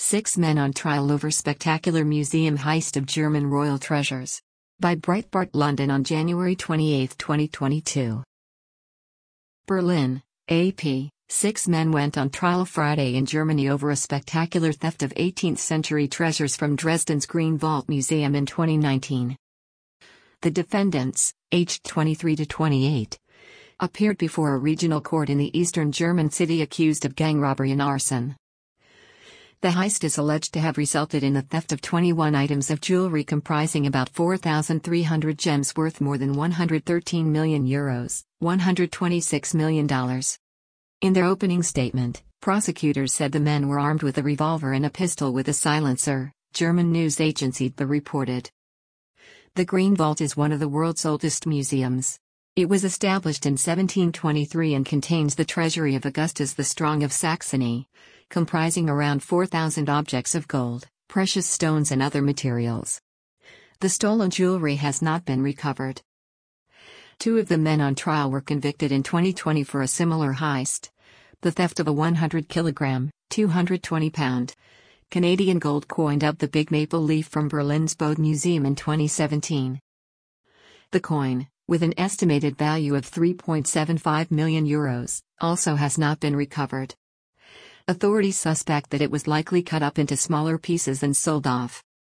6 men on trial over spectacular museum heist of German royal treasures. By Breitbart London on January 28, 2022. Berlin, AP. 6 men went on trial Friday in Germany over a spectacular theft of 18th-century treasures from Dresden's Green Vault Museum in 2019. The defendants, aged 23 to 28, appeared before a regional court in the eastern German city accused of gang robbery and arson. The heist is alleged to have resulted in the theft of 21 items of jewelry comprising about 4,300 gems worth more than €113 million, $126 million. In their opening statement, prosecutors said the men were armed with a revolver and a pistol with a silencer, German news agency DPA reported. The Green Vault is one of the world's oldest museums. It was established in 1723 and contains the treasury of Augustus the Strong of Saxony, comprising around 4,000 objects of gold, precious stones and other materials. The stolen jewelry has not been recovered. 2 of the men on trial were convicted in 2020 for a similar heist: the theft of a 100-kilogram, 220-pound, Canadian gold coin dubbed the Big Maple Leaf from Berlin's Bode Museum in 2017. The coin, with an estimated value of €3.75 million, also has not been recovered. Authorities suspect that it was likely cut up into smaller pieces and sold off.